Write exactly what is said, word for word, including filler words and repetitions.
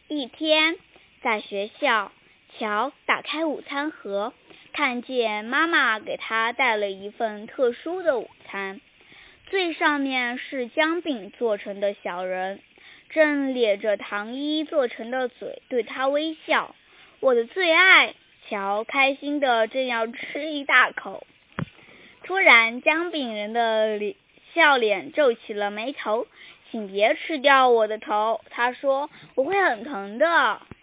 一天，在学校，乔打开午餐盒，看见妈妈给他带了一份特殊的午餐，最上面是姜饼做成的小人，正咧着糖衣做成的嘴对他微笑。我的最爱！乔开心的正要吃一大口，突然姜饼人的笑脸皱起了眉头。请别吃掉我的头，他说，我会很疼的。